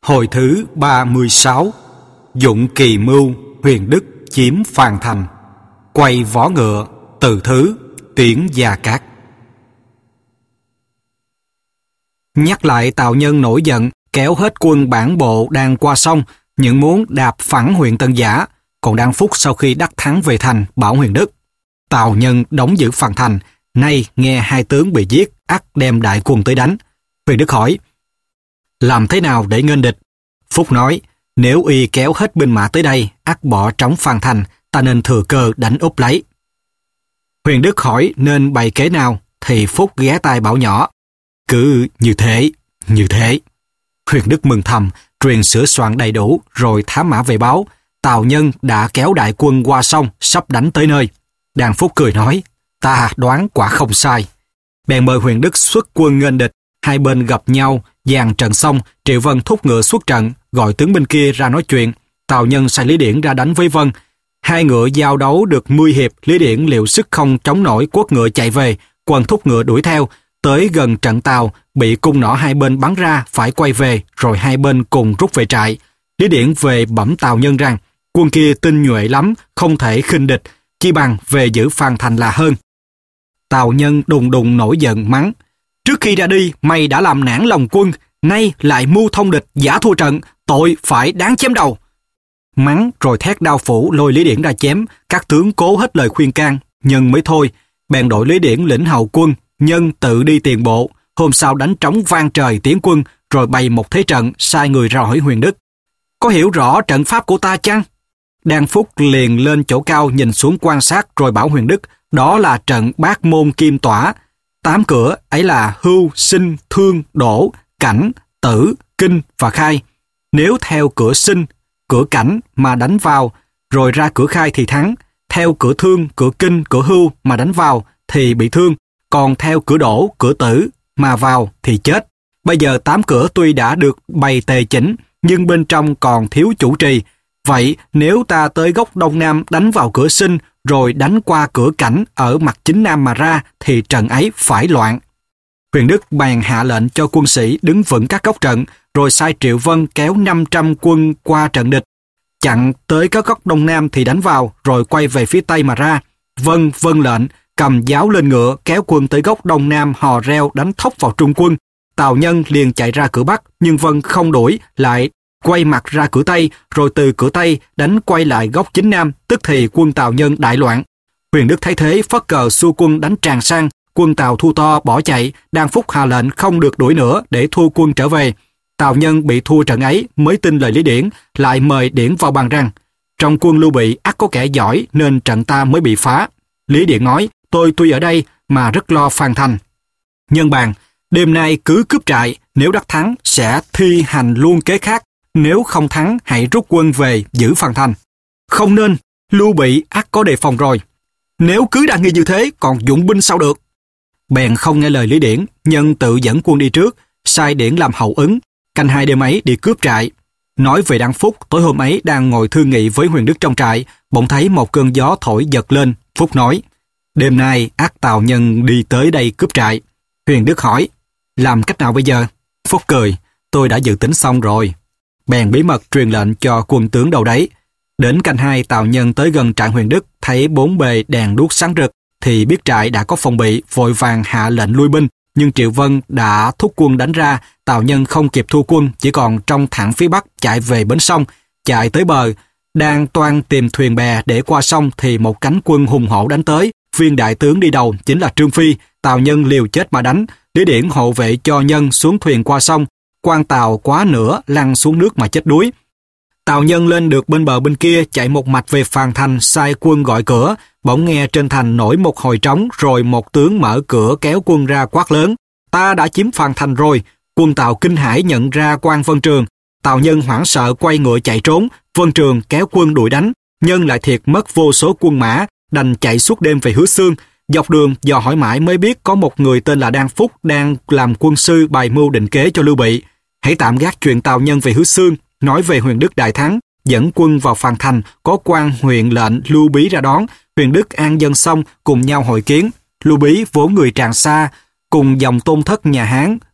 Hồi thứ 36. Dụng kỳ mưu, Huyền Đức chiếm Phàn Thành. Quay võ ngựa, Từ Thứ tuyển Gia Cát. Nhắc lại Tào Nhân nổi giận, kéo hết quân bản bộ đang qua sông, những muốn đạp phẳng huyện Tân Giả. Còn Đan Phúc sau khi đắc thắng về thành, bảo Huyền Đức: Tào Nhân đóng giữ Phàn Thành, nay nghe hai tướng bị giết, ắt đem đại quân tới đánh. Huyền Đức hỏi: làm thế nào để nghênh địch? Phúc nói: nếu y kéo hết binh mã tới đây, ắt bỏ trống Phàn Thành, ta nên thừa cơ đánh úp lấy. Huyền Đức hỏi nên bày kế nào, thì Phúc ghé tai bảo nhỏ: cứ như thế, như thế. Huyền Đức mừng thầm, truyền sửa soạn đầy đủ, rồi thám mã về báo: Tào Nhân đã kéo đại quân qua sông, sắp đánh tới nơi. Đan Phúc cười nói: ta đoán quả không sai. Bèn mời Huyền Đức xuất quân nghênh địch. Hai bên gặp nhau, dàn trận xong, Triệu Vân thúc ngựa xuất trận, gọi tướng binh kia ra nói chuyện. Tào Nhân sai Lý Điển ra đánh với Vân. Hai ngựa giao đấu được 10 hiệp, Lý Điển liệu sức không chống nổi, quất ngựa chạy về. Quân thúc ngựa đuổi theo, tới gần trận Tào, bị cung nỏ hai bên bắn ra, phải quay về, rồi hai bên cùng rút về trại. Lý Điển về bẩm Tào Nhân rằng quân kia tinh nhuệ lắm, không thể khinh địch, chi bằng về giữ Phàn Thành là hơn. Tào Nhân đùng đùng nổi giận mắng: trước khi ra đi, mày đã làm nản lòng quân, nay lại mưu thông địch, giả thua trận, tội phải đáng chém đầu. Mắng rồi thét đao phủ lôi Lý Điển ra chém. Các tướng cố hết lời khuyên can, Nhân mới thôi. Bèn đội Lý Điển lĩnh hậu quân, Nhân tự đi tiền bộ. Hôm sau đánh trống vang trời tiến quân, rồi bày một thế trận, sai người ra hỏi Huyền Đức: có hiểu rõ trận pháp của ta chăng? Đan Phúc liền lên chỗ cao nhìn xuống quan sát, rồi bảo Huyền Đức: đó là trận Bát Môn Kim Tỏa. 8 cửa ấy là Hưu, Sinh, Thương, Đổ, Cảnh, Tử, Kinh và Khai. Nếu theo cửa Sinh, cửa Cảnh mà đánh vào, rồi ra cửa Khai thì thắng. Theo cửa Thương, cửa Kinh, cửa Hưu mà đánh vào thì bị thương. Còn theo cửa Đổ, cửa Tử mà vào thì chết. Bây giờ 8 cửa tuy đã được bày tề chỉnh, nhưng bên trong còn thiếu chủ trì. Vậy nếu ta tới góc Đông Nam đánh vào cửa Sinh, rồi đánh qua cửa Cảnh ở mặt chính Nam mà ra, thì trận ấy phải loạn. Huyền Đức bèn hạ lệnh cho quân sĩ đứng vững các góc trận, rồi sai Triệu Vân kéo 500 quân qua trận địch. Chặn tới các góc Đông Nam thì đánh vào, rồi quay về phía Tây mà ra. Vân vâng lệnh, cầm giáo lên ngựa, kéo quân tới góc Đông Nam hò reo đánh thốc vào trung quân. Tào Nhân liền chạy ra cửa Bắc, nhưng Vân không đuổi, lại quay mặt ra cửa Tây, rồi từ cửa Tây đánh quay lại góc chính Nam, tức thì quân Tào Nhân đại loạn. Huyền Đức thấy thế phất cờ xua quân đánh tràn sang, quân Tào thua to bỏ chạy. Đan Phúc hạ lệnh không được đuổi nữa để thua quân trở về. Tào Nhân bị thua trận ấy mới tin lời Lý Điển, lại mời Điển vào bàn rằng: trong quân Lưu Bị ắt có kẻ giỏi nên trận ta mới bị phá. Lý Điển nói: tôi tuy ở đây mà rất lo Phàn Thành. Nhân bàn: đêm nay cứ cướp trại, nếu đắc thắng sẽ thi hành luôn kế khác, nếu không thắng hãy rút quân về giữ Phàn Thành. Không nên, Lưu Bị ắt có đề phòng rồi. Nếu cứ đa nghi như thế, còn dụng binh sao được? Bèn không nghe lời Lý Điển, Nhân tự dẫn quân đi trước, sai Điển làm hậu ứng, canh hai đêm ấy đi cướp trại. Nói về Đan Phúc, tối hôm ấy đang ngồi thương nghị với Huyền Đức trong trại, bỗng thấy một cơn gió thổi giật lên. Phúc nói: đêm nay ắt Tào Nhân đi tới đây cướp trại. Huyền Đức hỏi: làm cách nào bây giờ? Phúc cười: tôi đã dự tính xong rồi. Bèn bí mật truyền lệnh cho quân tướng đâu đấy. Đến canh hai, Tào Nhân tới gần trại Huyền Đức, thấy bốn bề đèn đuốc sáng rực, thì biết trại đã có phòng bị, vội vàng hạ lệnh lui binh. Nhưng Triệu Vân đã thúc quân đánh ra, Tào Nhân không kịp thu quân, chỉ còn trong thẳng phía Bắc chạy về bến sông. Chạy tới bờ, đang toan tìm thuyền bè để qua sông, thì một cánh quân hùng hổ đánh tới. Viên đại tướng đi đầu chính là Trương Phi. Tào Nhân liều chết mà đánh. Lý Điển hộ vệ cho Nhân xuống thuyền qua sông. Quan Tào quá nửa lăn xuống nước mà chết đuối. Tào Nhân lên được bên bờ bên kia, chạy một mạch về Phàn Thành, sai quân gọi cửa. Bỗng nghe trên thành nổi một hồi trống, rồi một tướng mở cửa kéo quân ra quát lớn: ta đã chiếm Phàn Thành rồi. Quân Tào kinh hãi nhận ra quan Vân Trường. Tào Nhân hoảng sợ quay ngựa chạy trốn. Vân Trường kéo quân đuổi đánh. Nhân lại thiệt mất vô số quân mã, đành chạy suốt đêm về Hứa Xương. Dọc đường dò hỏi mãi mới biết có một người tên là Đan Phúc đang làm quân sư bày mưu định kế cho Lưu Bị. Hãy tạm gác chuyện Tào Nhân về Hứa Xương, nói về Huyền Đức đại thắng, dẫn quân vào Phàn Thành, có quan huyện lệnh Lưu Bí ra đón. Huyền Đức an dân xong cùng nhau hội kiến. Lưu Bí vốn người Tràng Sa, cùng dòng tôn thất nhà Hán,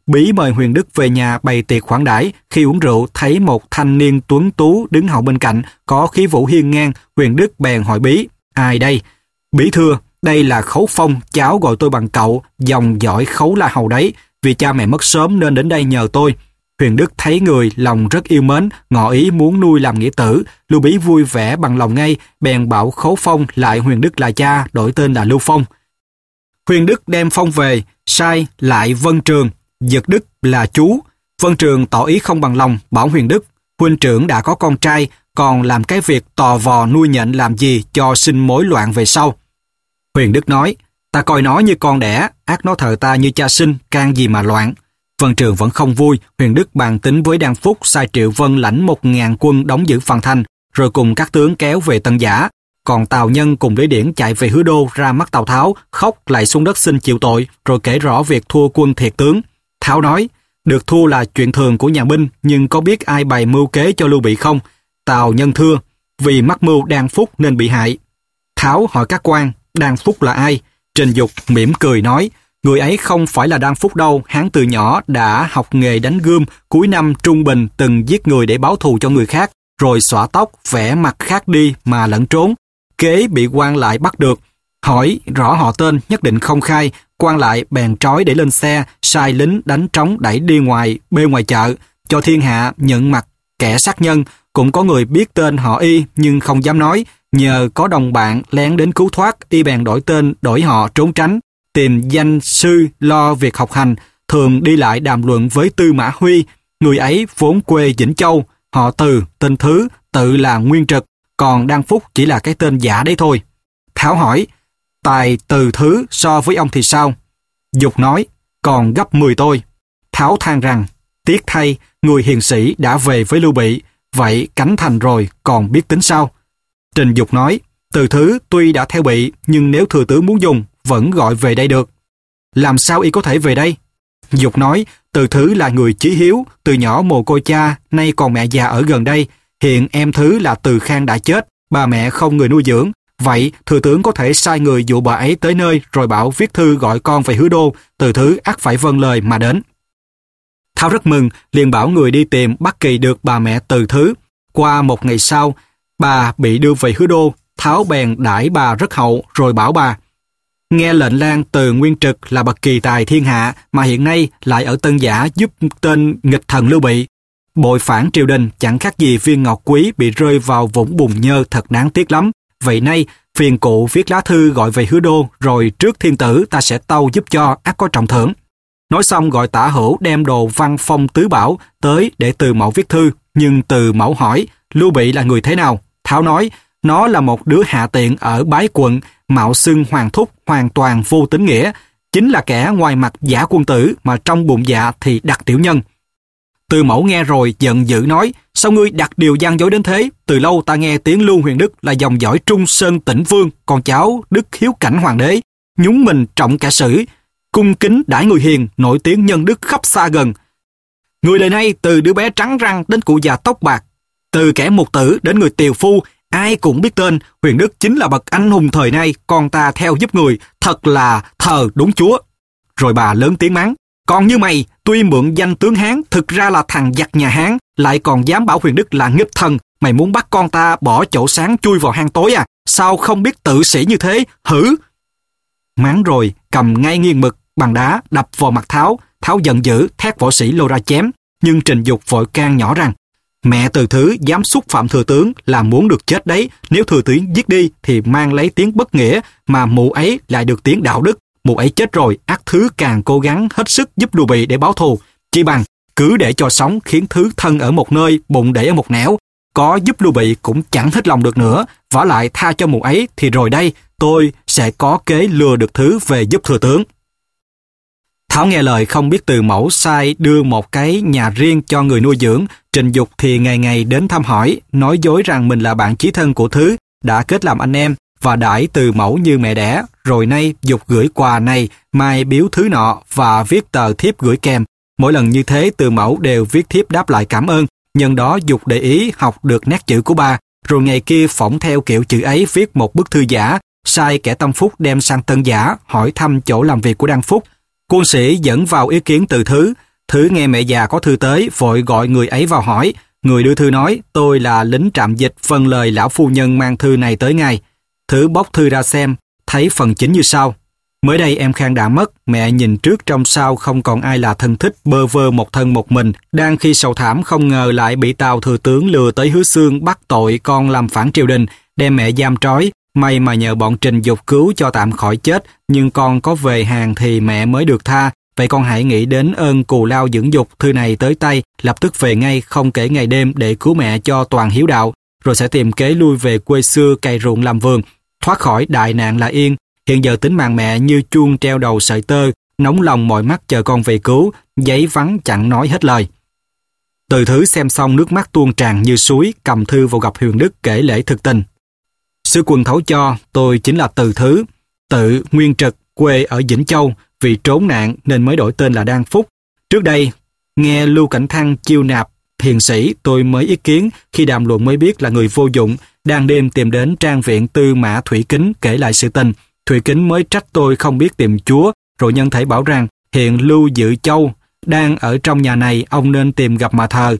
Bí mời Huyền Đức về nhà bày tiệc khoản đãi. Khi uống rượu, thấy một thanh niên tuấn tú đứng hậu bên cạnh, có khí vũ hiên ngang. Huyền Đức bèn hỏi Bí: "Ai đây?" Bí thưa: "Đây là Khấu Phong, cháu gọi tôi bằng cậu, dòng dõi Khấu La Hầu đấy. Vì cha mẹ mất sớm nên đến đây nhờ tôi." Huyền Đức thấy người, lòng rất yêu mến, ngỏ ý muốn nuôi làm nghĩa tử. Lưu Bí vui vẻ bằng lòng ngay, bèn bảo Khấu Phong lại Huyền Đức là cha, đổi tên là Lưu Phong. Huyền Đức đem Phong về, sai lại Vân Trường, Dật Đức là chú. Vân Trường tỏ ý không bằng lòng, bảo Huyền Đức: "Huynh trưởng đã có con trai, còn làm cái việc tò vò nuôi nhện làm gì cho sinh mối loạn về sau." Huyền Đức nói: "Ta coi nó như con đẻ, ác nó thờ ta như cha sinh, can gì mà loạn." Vân Trường vẫn không vui. Huyền Đức bàn tính với Đan Phúc, sai Triệu Vân lãnh 1000 quân đóng giữ Phàn Thành, rồi cùng các tướng kéo về Tân Giả. Còn Tào Nhân cùng Lý Điển chạy về Hứa Đô, ra mắt Tào Tháo, khóc lại xuống đất xin chịu tội, rồi kể rõ việc thua quân thiệt tướng. Tháo nói: "Được thua là chuyện thường của nhà binh, nhưng có biết ai bày mưu kế cho Lưu Bị không?" Tào Nhân thưa: "Vì mắc mưu Đan Phúc nên bị hại." Tháo hỏi các quan: "Đan Phúc là ai?" Trình Dục mỉm cười nói: "Người ấy không phải là Đan Phúc đâu, hắn từ nhỏ đã học nghề đánh gươm, cuối năm trung bình từng giết người để báo thù cho người khác, rồi xõa tóc, vẽ mặt khác đi mà lẫn trốn. Kế bị quan lại bắt được, hỏi rõ họ tên nhất định không khai, quan lại bèn trói để lên xe, sai lính đánh trống đẩy đi bê ngoài chợ, cho thiên hạ nhận mặt kẻ sát nhân. Cũng có người biết tên họ Y nhưng không dám nói, nhờ có đồng bạn lén đến cứu thoát, Y bèn đổi tên đổi họ trốn tránh, tìm danh sư lo việc học hành, thường đi lại đàm luận với Tư Mã Huy. Người ấy vốn quê Vĩnh Châu, họ Từ, tên Thứ, tự là Nguyên Trực, còn Đan Phúc chỉ là cái tên giả đấy thôi." Tháo hỏi: "Tài Từ Thứ so với ông thì sao?" Dục nói: "Còn gấp 10 tôi." Tháo than rằng: "Tiếc thay, người hiền sĩ đã về với Lưu Bị, vậy cánh thành rồi còn biết tính sao?" Trình Dục nói: "Từ Thứ tuy đã theo Bị, nhưng nếu thừa tướng muốn dùng, vẫn gọi về đây được." "Làm sao y có thể về đây?" Dục nói: "Từ Thứ là người chí hiếu, từ nhỏ mồ côi cha, nay còn mẹ già ở gần đây. Hiện em Thứ là Từ Khang đã chết, bà mẹ không người nuôi dưỡng. Vậy thừa tướng có thể sai người dụ bà ấy tới nơi, rồi bảo viết thư gọi con về Hứa Đô. Từ Thứ ắt phải vâng lời mà đến." Tháo rất mừng, liền bảo người đi tìm bắt kỳ được bà mẹ Từ Thứ. Qua một ngày sau, bà bị đưa về Hứa Đô. Tháo bèn đãi bà rất hậu, rồi bảo bà: "Nghe lệnh lang từ Nguyên Trực là bậc kỳ tài thiên hạ, mà hiện nay lại ở Tân Giả giúp tên nghịch thần Lưu Bị, bội phản triều đình, chẳng khác gì viên ngọc quý bị rơi vào vũng bùn nhơ, thật đáng tiếc lắm. Vậy nay phiền cụ viết lá thư gọi về Hứa Đô, rồi trước thiên tử ta sẽ tâu giúp cho, ắt có trọng thưởng." Nói xong gọi Tả Hữu đem đồ văn phong tứ bảo tới để Từ Mẫu viết thư. Nhưng Từ Mẫu hỏi: "Lưu Bị là người thế nào?" Tháo nói: "Nó là một đứa hạ tiện ở Bái Quận, mạo xưng hoàng thúc, hoàn toàn vô tín nghĩa, chính là kẻ ngoài mặt giả quân tử mà trong bụng dạ thì đặt tiểu nhân." Từ Mẫu nghe rồi giận dữ nói: "Sao ngươi đặt điều gian dối đến thế? Từ lâu ta nghe tiếng Lưu Huyền Đức là dòng dõi Trung Sơn Tĩnh Vương, con cháu Đức Hiếu Cảnh Hoàng đế, nhúng mình trọng cả sử, cung kính đãi người hiền, nổi tiếng nhân đức khắp xa gần. Người đời nay từ đứa bé trắng răng đến cụ già tóc bạc, từ kẻ mục tử đến người tiều phu, ai cũng biết tên. Huyền Đức chính là bậc anh hùng thời nay, con ta theo giúp người, thật là thờ đúng chúa." Rồi bà lớn tiếng mắng: "Còn như mày, tuy mượn danh tướng Hán, thực ra là thằng giặc nhà Hán, lại còn dám bảo Huyền Đức là nghịch thần. Mày muốn bắt con ta bỏ chỗ sáng chui vào hang tối à? Sao không biết tự sĩ như thế, hử?" Mắng rồi cầm ngay nghiêng mực bằng đá đập vào mặt Tháo. Tháo giận dữ thét võ sĩ lô ra chém, nhưng Trình Dục vội can nhỏ rằng: "Mẹ Từ Thứ dám xúc phạm thừa tướng là muốn được chết đấy. Nếu thừa tướng giết đi thì mang lấy tiếng bất nghĩa, mà mụ ấy lại được tiếng đạo đức. Mụ ấy chết rồi, ác Thứ càng cố gắng hết sức giúp Lưu Bị để báo thù. Chỉ bằng cứ để cho sống, khiến Thứ thân ở một nơi, bụng để ở một nẻo. Có giúp Lưu Bị cũng chẳng hết lòng được nữa. Vả lại tha cho mụ ấy thì rồi đây, tôi sẽ có kế lừa được Thứ về giúp thừa tướng." Tháo nghe lời không biết Từ Mẫu sai đưa một cái nhà riêng cho người nuôi dưỡng. Trình Dục thì ngày ngày đến thăm hỏi, nói dối rằng mình là bạn chí thân của Thứ, đã kết làm anh em và đãi Từ Mẫu như mẹ đẻ. Rồi nay Dục gửi quà này, mai biếu Thứ nọ và viết tờ thiếp gửi kèm. Mỗi lần như thế Từ Mẫu đều viết thiếp đáp lại cảm ơn. Nhân đó Dục để ý học được nét chữ của bà, rồi ngày kia phỏng theo kiểu chữ ấy viết một bức thư giả, sai kẻ tâm phúc đem sang Tân Giả hỏi thăm chỗ làm việc của Đan Phúc. Quân sĩ dẫn vào ý kiến Từ Thứ. Thứ nghe mẹ già có thư tới, vội gọi người ấy vào hỏi. Người đưa thư nói, tôi là lính trạm dịch, vâng lời lão phu nhân mang thư này tới ngay. Thứ bóc thư ra xem, thấy phần chính như sau. Mới đây em Khang đã mất, mẹ nhìn trước trông sau không còn ai là thân thích, bơ vơ một thân một mình. Đang khi sầu thảm không ngờ lại bị Tào thừa tướng lừa tới Hứa Xương bắt tội con làm phản triều đình, đem mẹ giam trói. May mà nhờ bọn Trình Dục cứu cho tạm khỏi chết, nhưng con có về hàng thì mẹ mới được tha. Vậy con hãy nghĩ đến ơn cù lao dưỡng dục, thư này tới tay, lập tức về ngay, không kể ngày đêm để cứu mẹ cho toàn hiếu đạo, rồi sẽ tìm kế lui về quê xưa cày ruộng làm vườn, thoát khỏi đại nạn là yên. Hiện giờ tính mạng mẹ như chuông treo đầu sợi tơ, nóng lòng mọi mắt chờ con về cứu, giấy vắng chẳng nói hết lời. Từ Thứ xem xong nước mắt tuôn tràn như suối, cầm thư vào gặp Huyền Đức kể lễ thực tình. Sứ quân thấu cho, tôi chính là Từ Thứ, tự Nguyên Trực, quê ở Vĩnh Châu, vì trốn nạn nên mới đổi tên là Đan Phúc. Trước đây, nghe Lưu Cảnh Thăng chiêu nạp hiền sĩ, tôi mới ý kiến, khi đàm luận mới biết là người vô dụng, đang đêm tìm đến trang viện Tư Mã Thủy Kính kể lại sự tình. Thủy Kính mới trách tôi không biết tìm chúa, rồi nhân thể bảo rằng hiện Lưu Dự Châu đang ở trong nhà này, ông nên tìm gặp mà thờ.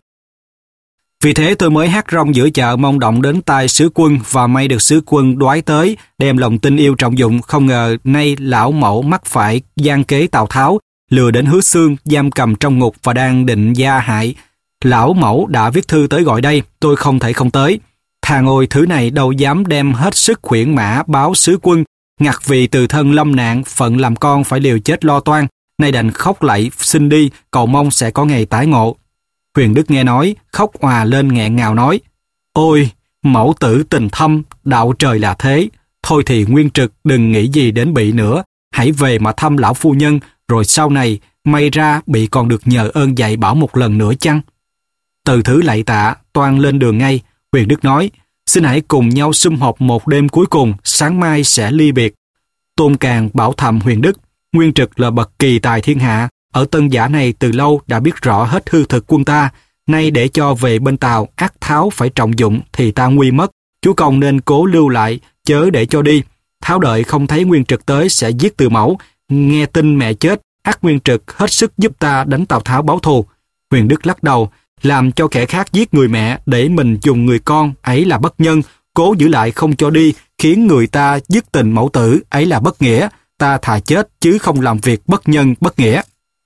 Vì thế tôi mới hát rong giữa chợ mong động đến tai sứ quân, và may được sứ quân đoái tới, đem lòng tin yêu trọng dụng. Không ngờ nay lão mẫu mắc phải gian kế Tào Tháo, lừa đến Hứa Xương, giam cầm trong ngục và đang định gia hại. Lão mẫu đã viết thư tới gọi đây, tôi không thể không tới. Thà ngồi Thứ này đâu dám đem hết sức khuyển mã báo sứ quân, ngặt vì từ thân lâm nạn, phận làm con phải liều chết lo toan, nay đành khóc lạy xin đi, cầu mong sẽ có ngày tái ngộ. Huyền Đức nghe nói, khóc òa lên nghẹn ngào nói, ôi, mẫu tử tình thâm, đạo trời là thế, thôi thì Nguyên Trực đừng nghĩ gì đến bị nữa, hãy về mà thăm lão phu nhân, rồi sau này, may ra bị còn được nhờ ơn dạy bảo một lần nữa chăng? Từ Thứ lạy tạ, toan lên đường ngay. Huyền Đức nói, xin hãy cùng nhau sum họp một đêm cuối cùng, sáng mai sẽ ly biệt. Tôn Càn bảo thầm Huyền Đức, Nguyên Trực là bậc kỳ tài thiên hạ, ở Tân Giả này từ lâu đã biết rõ hết hư thực quân ta, nay để cho về bên Tào, ác Tháo phải trọng dụng thì ta nguy mất, chúa công nên cố lưu lại, chớ để cho đi. Tháo đợi không thấy Nguyên Trực tới sẽ giết Từ Mẫu, nghe tin mẹ chết, ắt Nguyên Trực hết sức giúp ta đánh Tào Tháo báo thù. Huyền Đức lắc đầu, làm cho kẻ khác giết người mẹ để mình dùng người con, ấy là bất nhân, cố giữ lại không cho đi, khiến người ta dứt tình mẫu tử, ấy là bất nghĩa, ta thà chết chứ không làm việc bất nhân bất nghĩa.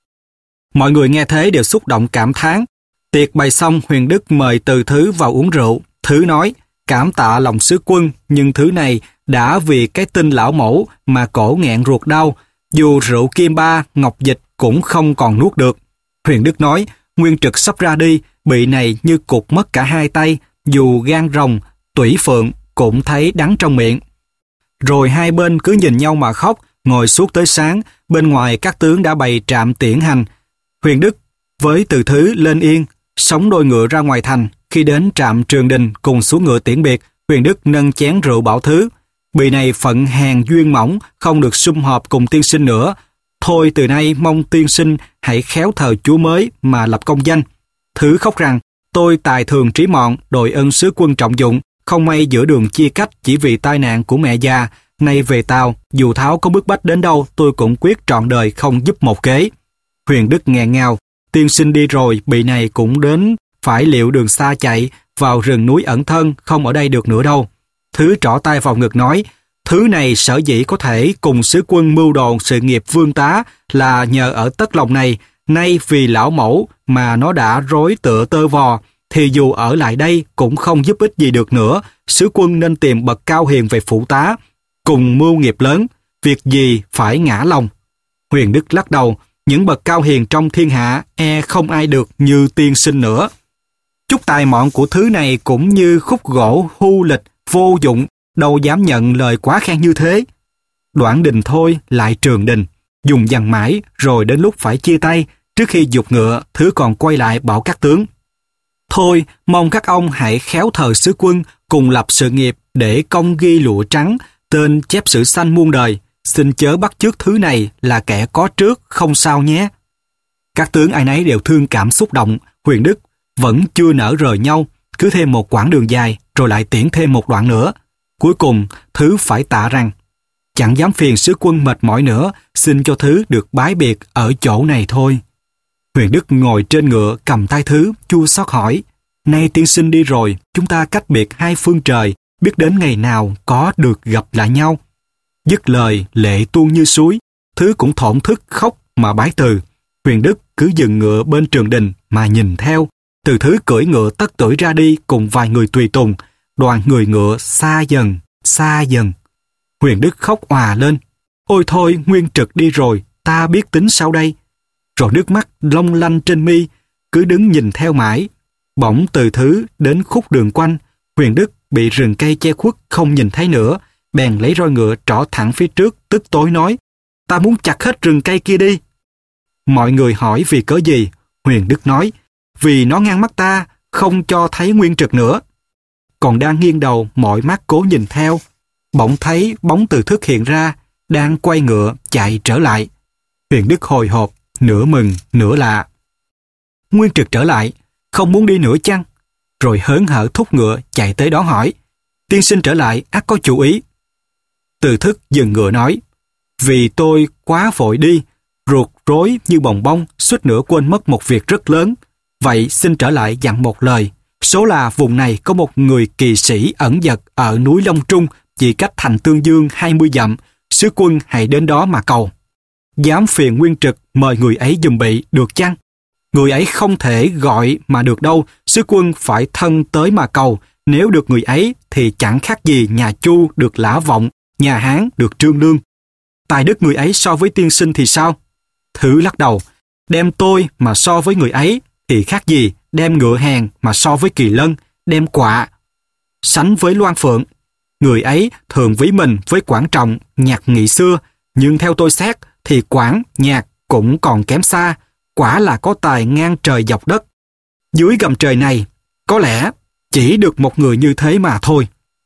Mọi người nghe thế đều xúc động cảm thán. Tiệc bày xong, Huyền Đức mời Từ Thứ vào uống rượu. Thứ nói, cảm tạ lòng sứ quân, nhưng Thứ này đã vì cái tin lão mẫu mà cổ nghẹn ruột đau, dù rượu Kim Ba, Ngọc Dịch cũng không còn nuốt được. Huyền Đức nói, Nguyên Trực sắp ra đi, bị này như cụt mất cả hai tay, dù gan rồng, tủy phượng cũng thấy đắng trong miệng. Rồi hai bên cứ nhìn nhau mà khóc, ngồi suốt tới sáng, bên ngoài các tướng đã bày trạm tiễn hành. Huyền Đức với Từ Thứ lên yên, sóng đôi ngựa ra ngoài thành. Khi đến trạm Trường Đình cùng xuống ngựa tiễn biệt, Huyền Đức nâng chén rượu bảo Thứ, bị này phận hèn duyên mỏng, không được sum họp cùng tiên sinh nữa. Thôi từ nay mong tiên sinh hãy khéo thờ chúa mới mà lập công danh. Thứ khóc rằng, tôi tài thường trí mọn, đội ơn sứ quân trọng dụng, không may giữa đường chia cách chỉ vì tai nạn của mẹ già. Nay về Tào, dù Tháo có bức bách đến đâu, tôi cũng quyết trọn đời không giúp một kế. Huyền Đức nghẹn ngào, tiên sinh đi rồi, bị này cũng đến, phải liệu đường xa chạy, vào rừng núi ẩn thân, không ở đây được nữa đâu. Thứ trỏ tay vào ngực nói, Thứ này sở dĩ có thể cùng sứ quân mưu đồn sự nghiệp vương tá là nhờ ở tất lòng này, nay vì lão mẫu mà nó đã rối tựa tơ vò, thì dù ở lại đây cũng không giúp ích gì được nữa, sứ quân nên tìm bậc cao hiền về phụ tá, cùng mưu nghiệp lớn, việc gì phải ngã lòng. Huyền Đức lắc đầu, những bậc cao hiền trong thiên hạ e không ai được như tiên sinh nữa. Chút tài mọn của Thứ này cũng như khúc gỗ hưu lịch, vô dụng, đâu dám nhận lời quá khen như thế. Đoạn đình thôi lại Trường Đình, dùng dằn mãi rồi đến lúc phải chia tay, trước khi giục ngựa, Thứ còn quay lại bảo các tướng. Thôi, mong các ông hãy khéo thờ sứ quân, cùng lập sự nghiệp để công ghi lụa trắng, tên chép sử xanh muôn đời, xin chớ bắt chước Thứ này là kẻ có trước, không sao nhé. Các tướng ai nấy đều thương cảm xúc động, Huyền Đức vẫn chưa nỡ rời nhau, cứ thêm một quãng đường dài, rồi lại tiễn thêm một đoạn nữa. Cuối cùng, Thứ phải tạ rằng, chẳng dám phiền sứ quân mệt mỏi nữa, xin cho Thứ được bái biệt ở chỗ này thôi. Huyền Đức ngồi trên ngựa cầm tay Thứ, chua xót hỏi: Nay tiên sinh đi rồi, chúng ta cách biệt hai phương trời, biết đến ngày nào có được gặp lại nhau. Dứt lời, lệ tuôn như suối. Thứ cũng thổn thức khóc mà bái từ. Huyền Đức cứ dừng ngựa bên trường đình mà nhìn theo. Từ Thứ cưỡi ngựa tất tưởi ra đi cùng vài người tùy tùng. Đoàn người ngựa xa dần, xa dần. Huyền Đức khóc òa lên: Ôi thôi, Nguyên Trực đi rồi, ta biết tính sau đây. Rồi nước mắt long lanh trên mi, cứ đứng nhìn theo mãi. Bỗng Từ Thứ đến khúc đường quanh. Huyền Đức bị rừng cây che khuất không nhìn thấy nữa, bèn lấy roi ngựa trỏ thẳng phía trước, tức tối nói: Ta muốn chặt hết rừng cây kia đi. Mọi người hỏi vì cớ gì. Huyền Đức nói: Vì nó ngăn mắt ta, không cho thấy Nguyên Trực nữa. Còn đang nghiêng đầu mọi mắt cố nhìn theo, bỗng thấy bóng Từ Thức hiện ra, đang quay ngựa chạy trở lại. Huyền Đức hồi hộp, nửa mừng nửa lạ. Nguyên Trực trở lại, không muốn đi nữa chăng? Rồi hớn hở thúc ngựa chạy tới đó hỏi: Tiên sinh trở lại ắt có chủ ý. Từ Thức dừng ngựa nói: Vì tôi quá vội đi, ruột rối như bồng bông, suýt nữa quên mất một việc rất lớn. Vậy xin trở lại dặn một lời. Số là vùng này có một người kỳ sĩ ẩn dật ở núi Long Trung, chỉ cách thành Tương Dương 20 dặm. Sứ quân hãy đến đó mà cầu. Dám phiền Nguyên Trực mời người ấy giùm bị được chăng? Người ấy không thể gọi mà được đâu, sứ quân phải thân tới mà cầu. Nếu được người ấy thì chẳng khác gì nhà Chu được Lã Vọng, nhà Hán được Trương Lương. Tài đức người ấy so với tiên sinh thì sao? Thứ lắc đầu: Đem tôi mà so với người ấy thì khác gì đem ngựa hàng mà so với Kỳ Lân, đem Quạ sánh với Loan Phượng. Người ấy thường ví mình với Quảng Trọng, nhạc nghị xưa, nhưng theo tôi xét thì Quảng, nhạc cũng còn kém xa. Quả là có tài ngang trời dọc đất. Dưới gầm trời này, có lẽ chỉ được một người như thế mà thôi.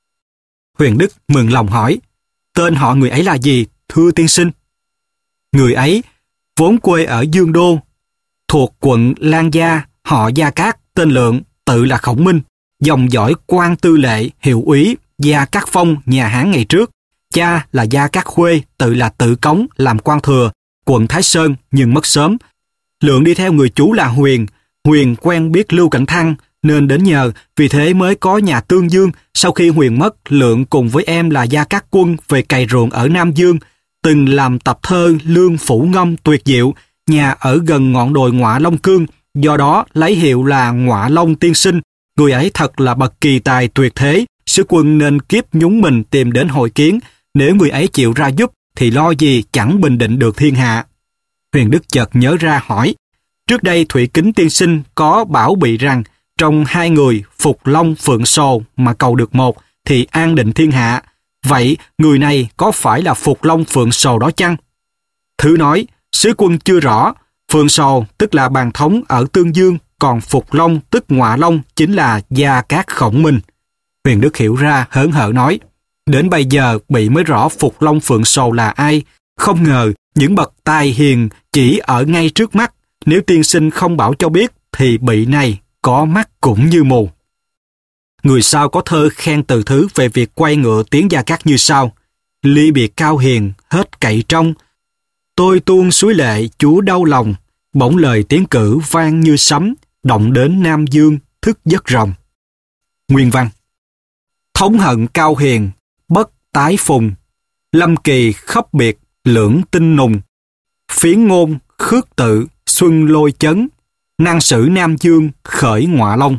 Huyền Đức mừng lòng hỏi: Tên họ người ấy là gì, thưa tiên sinh? Người ấy vốn quê ở Dương Đô, thuộc quận Lan Gia, họ Gia Cát, tên Lượng, tự là Khổng Minh, dòng dõi quan tư lệ, hiệu úy Gia Cát Phong nhà Hán ngày trước. Cha là Gia Cát Khuê, tự là Tự Cống, làm quan thừa, quận Thái Sơn nhưng mất sớm. Lượng đi theo người chú là Huyền. Huyền quen biết Lưu Cảnh Thăng nên đến nhờ, vì thế mới có nhà Tương Dương. Sau khi Huyền mất, Lượng cùng với em là Gia Cát Quân về cày ruộng ở Nam Dương, từng làm tập thơ lương phủ ngâm tuyệt diệu, nhà ở gần ngọn đồi Ngọa Long Cương, do đó lấy hiệu là Ngọa Long tiên sinh. Người ấy thật là bậc kỳ tài tuyệt thế, sứ quân nên kiếp nhúng mình tìm đến hội kiến. Nếu người ấy chịu ra giúp thì lo gì chẳng bình định được thiên hạ. Huyền Đức chợt nhớ ra hỏi: Trước đây Thủy Kính tiên sinh có bảo bị rằng trong hai người Phục Long Phượng Sồ mà cầu được một thì an định thiên hạ. Vậy người này có phải là Phục Long Phượng Sồ đó chăng? Thứ nói: Sứ quân chưa rõ. Phượng Sồ tức là bàn thống ở Tương Dương, còn Phục Long tức Ngọa Long chính là Gia Cát Khổng Minh. Huyền Đức hiểu ra, hớn hở nói: Đến bây giờ bị mới rõ Phục Long Phượng Sồ là ai. Không ngờ những bậc tài hiền chỉ ở ngay trước mắt. Nếu tiên sinh không bảo cho biết thì bị này có mắt cũng như mù. Người sau có thơ khen Từ Thứ về việc quay ngựa tiến Gia Cát như sau: Ly biệt cao hiền hết cậy trong, tôi tuôn suối lệ chúa đau lòng. Bỗng lời tiếng cử vang như sấm, động đến Nam Dương thức giấc rồng. Nguyên văn: Thống hận cao hiền bất tái phùng, lâm kỳ khắp biệt lưỡng tinh nùng. Phiến ngôn khước tự xuân lôi chấn, năng sử Nam Dương khởi Ngọa Long.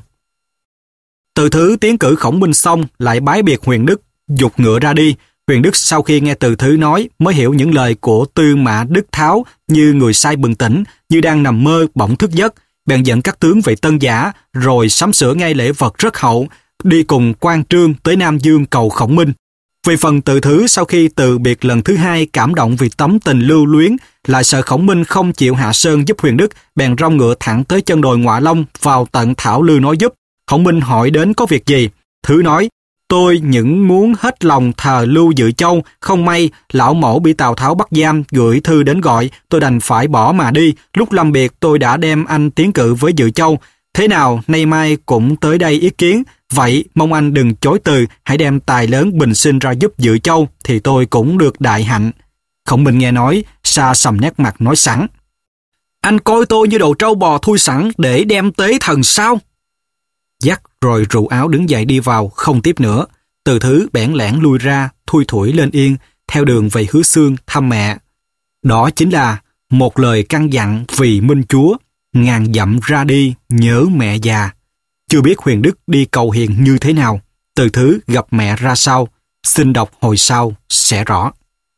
Từ Thứ tiến cử Khổng Minh xong lại bái biệt Huyền Đức, giục ngựa ra đi. Huyền Đức sau khi nghe Từ Thứ nói mới hiểu những lời của Tư Mã Đức Tháo như người say bừng tỉnh, như đang nằm mơ bỗng thức giấc. Bèn dẫn các tướng về Tân Giả, rồi sắm sửa ngay lễ vật rất hậu, đi cùng Quan Trương tới Nam Dương cầu Khổng Minh. Về phần Từ Thứ, sau khi từ biệt lần thứ hai, cảm động vì tấm tình lưu luyến, lại sợ Khổng Minh không chịu hạ sơn giúp Huyền Đức, bèn rong ngựa thẳng tới chân đồi Ngọa Long, vào tận thảo lư nói giúp. Khổng Minh hỏi đến có việc gì. Thứ nói: Tôi những muốn hết lòng thờ Lưu Dự Châu, không may lão mẫu bị Tào Tháo bắt giam, gửi thư đến gọi, tôi đành phải bỏ mà đi. Lúc lâm biệt tôi đã đem anh tiến cử với Dự Châu, thế nào nay mai cũng tới đây ý kiến. Vậy mong anh đừng chối từ, hãy đem tài lớn bình sinh ra giúp Dự Châu thì tôi cũng được đại hạnh. Khổng Minh nghe nói, sa sầm nét mặt nói sẵn: Anh coi tôi như đồ trâu bò thui sẵn để đem tế thần sao? Dắt rồi rủ áo đứng dậy đi vào, không tiếp nữa. Từ Thứ bẽn lẽn lui ra, thui thủi lên yên, theo đường về Hứa Xương thăm mẹ. Đó chính là một lời căn dặn vì Minh Chúa, ngàn dặm ra đi nhớ mẹ già. Chưa biết Huyền Đức đi cầu hiền như thế nào, Từ Thứ gặp mẹ ra sao, xin đọc hồi sau sẽ rõ.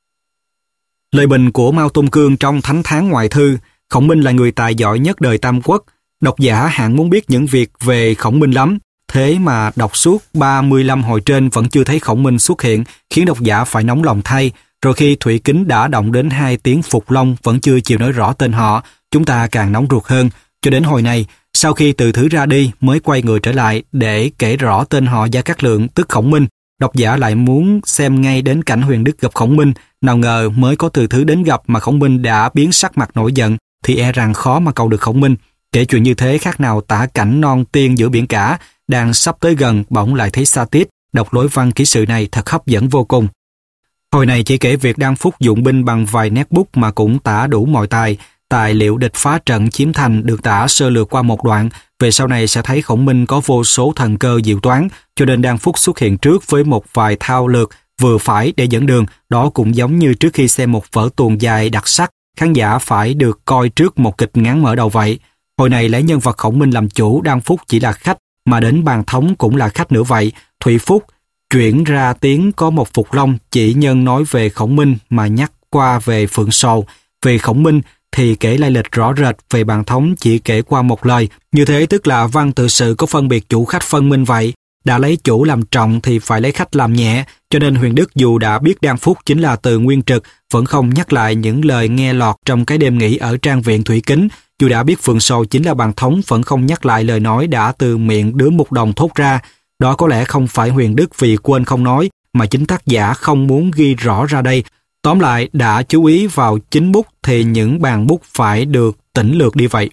Lời bình của Mao Tôn Cương trong Thánh Thán Ngoại Thư. Khổng Minh là người tài giỏi nhất đời Tam Quốc. Độc giả hạng muốn biết những việc về Khổng Minh lắm. Thế mà đọc suốt 35 hồi trên vẫn chưa thấy Khổng Minh xuất hiện, khiến độc giả phải nóng lòng thay. Rồi khi Thủy Kính đã động đến 2 tiếng Phục Long vẫn chưa chịu nói rõ tên họ, chúng ta càng nóng ruột hơn. Cho đến hồi này, sau khi Từ Thứ ra đi mới quay người trở lại để kể rõ tên họ Gia Cát Lượng tức Khổng Minh. Độc giả lại muốn xem ngay đến cảnh Huyền Đức gặp Khổng Minh. Nào ngờ mới có Từ Thứ đến gặp mà Khổng Minh đã biến sắc mặt nổi giận, thì e rằng khó mà cầu được Khổng Minh. Kể chuyện như thế khác nào tả cảnh non tiên giữa biển cả, đang sắp tới gần bỗng lại thấy xa tít. Đọc lối văn ký sự này thật hấp dẫn vô cùng. Hồi này chỉ kể việc Đan Phúc dụng binh bằng vài nét bút mà cũng tả đủ mọi tài. Tài liệu địch phá trận chiếm thành được tả sơ lược qua một đoạn. Về sau này sẽ thấy Khổng Minh có vô số thần cơ diệu toán, cho nên Đan Phúc xuất hiện trước với một vài thao lược vừa phải để dẫn đường. Đó cũng giống như trước khi xem một vở tuồng dài đặc sắc, khán giả phải được coi trước một kịch ngắn mở đầu vậy. Hồi này lấy nhân vật Khổng Minh làm chủ, Đan Phúc chỉ là khách, mà đến bàn thống cũng là khách nữa vậy. Thủy Phúc chuyển ra tiếng có một Phục Long chỉ nhân nói về Khổng Minh mà nhắc qua về Phượng Sầu. Về Khổng Minh thì kể lai lịch rõ rệt, về bàn thống chỉ kể qua một lời. Như thế tức là văn tự sự có phân biệt chủ khách phân minh vậy. Đã lấy chủ làm trọng thì phải lấy khách làm nhẹ, cho nên Huyền Đức dù đã biết Đan Phúc chính là Từ Nguyên Trực, vẫn không nhắc lại những lời nghe lọt trong cái đêm nghỉ ở trang viện Thủy Kính. Dù đã biết Phượng Sầu chính là bàn thống, vẫn không nhắc lại lời nói đã từ miệng đứa mục đồng thốt ra. Đó có lẽ không phải Huyền Đức vì quên không nói, mà chính tác giả không muốn ghi rõ ra đây. Tóm lại, đã chú ý vào chính bút thì những bàn bút phải được tỉnh lược đi vậy.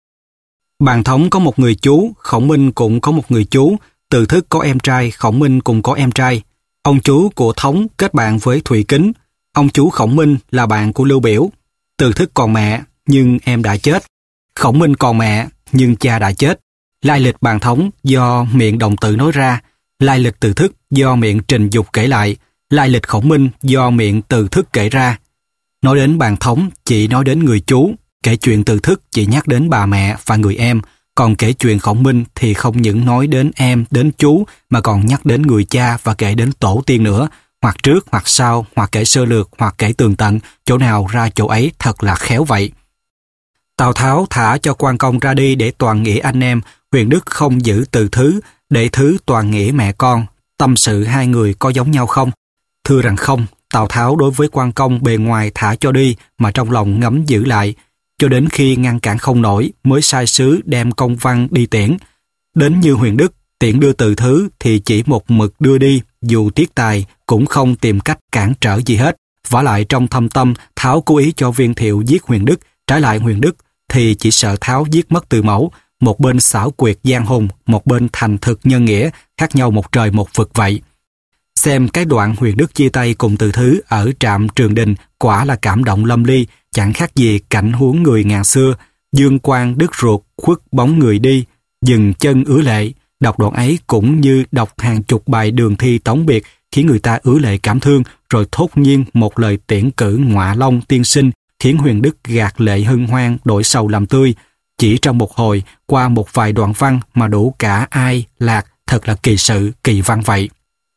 Bàn thống có một người chú, Khổng Minh cũng có một người chú. Từ Thức có em trai, Khổng Minh cũng có em trai. Ông chú của Thống kết bạn với Thủy Kính. Ông chú Khổng Minh là bạn của Lưu Biểu. Từ Thức còn mẹ, nhưng em đã chết. Khổng Minh còn mẹ, nhưng cha đã chết. Lai lịch bàn thống do miệng đồng tử nói ra. Lai lịch Từ Thức do miệng Trình Dục kể lại. Lai lịch Khổng Minh do miệng Từ Thức kể ra. Nói đến bàn thống chỉ nói đến người chú. Kể chuyện Từ Thức chỉ nhắc đến bà mẹ và người em. Còn kể chuyện Khổng Minh thì không những nói đến em, đến chú, mà còn nhắc đến người cha và kể đến tổ tiên nữa. Hoặc trước, hoặc sau, hoặc kể sơ lược, hoặc kể tường tận, chỗ nào ra chỗ ấy thật là khéo vậy. Tào Tháo thả cho Quan Công ra đi để toàn nghĩa anh em, Huyền Đức không giữ Từ Thứ, để Thứ toàn nghĩa mẹ con. Tâm sự hai người có giống nhau không? Thưa rằng không, Tào Tháo đối với Quan Công bề ngoài thả cho đi, mà trong lòng ngấm giữ lại. Cho đến khi ngăn cản không nổi mới sai sứ đem công văn đi tiễn. Đến như Huyền Đức tiễn đưa Từ Thứ thì chỉ một mực đưa đi, dù tiếc tài cũng không tìm cách cản trở gì hết. Vả lại trong thâm tâm Tháo cố ý cho Viên Thiệu giết Huyền Đức, trái lại Huyền Đức thì chỉ sợ Tháo giết mất Từ Mẫu. Một bên xảo quyệt giang hùng, một bên thành thực nhân nghĩa, khác nhau một trời một vực vậy. Xem cái đoạn Huyền Đức chia tay cùng Từ Thứ ở trạm Trường Đình quả là cảm động lâm ly, chẳng khác gì cảnh huống người ngàn xưa. Dương quang đứt ruột, khuất bóng người đi, dừng chân ứa lệ. Đọc đoạn ấy cũng như đọc hàng chục bài đường thi tống biệt, khiến người ta ứa lệ cảm thương, rồi thốt nhiên một lời tiễn cử ngọa long tiên sinh, khiến Huyền Đức gạt lệ hân hoan, đổi sầu làm tươi. Chỉ trong một hồi, qua một vài đoạn văn mà đủ cả ai, lạc, thật là kỳ sự, kỳ văn vậy.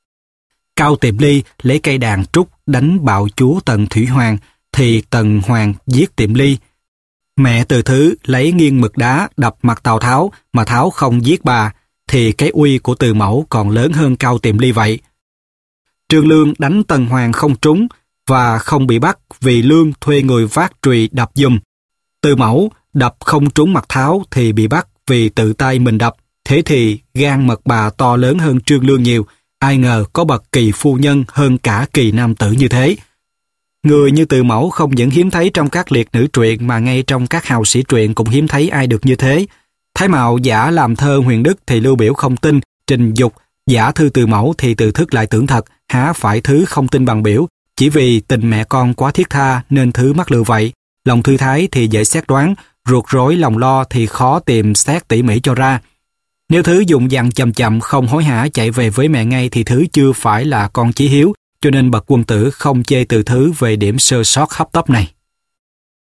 Cao Tiệm Ly lấy cây đàn trúc đánh bạo chúa Tần Thủy Hoàng, thì Tần Hoàng giết Tiệm Ly. Mẹ Từ Thứ lấy nghiêng mực đá đập mặt Tào Tháo, mà Tháo không giết bà, thì cái uy của Từ Mẫu còn lớn hơn Cao Tiệm Ly vậy. Trương Lương đánh Tần Hoàng không trúng và không bị bắt vì Lương thuê người vác chùy đập giùm. Từ Mẫu đập không trúng mặt Tháo thì bị bắt vì tự tay mình đập. Thế thì gan mật bà to lớn hơn Trương Lương nhiều. Ai ngờ có bậc kỳ phu nhân hơn cả kỳ nam tử như thế. Người như Từ Mẫu không những hiếm thấy trong các liệt nữ truyện, mà ngay trong các hào sĩ truyện cũng hiếm thấy ai được như thế. Thái Mạo giả làm thơ Huyền Đức thì Lưu Biểu không tin, Trình Dục giả thư Từ Mẫu thì Từ Thức lại tưởng thật, há phải Thứ không tin bằng Biểu. Chỉ vì tình mẹ con quá thiết tha nên Thứ mắc lừa vậy. Lòng thư thái thì dễ xét đoán, ruột rối lòng lo thì khó tìm xét tỉ mỉ cho ra. Nếu Thứ dùng dằn chậm chậm không hối hả chạy về với mẹ ngay thì Thứ chưa phải là con chí hiếu, cho nên bậc quân tử không chê từ Thứ về điểm sơ sót hấp tấp này.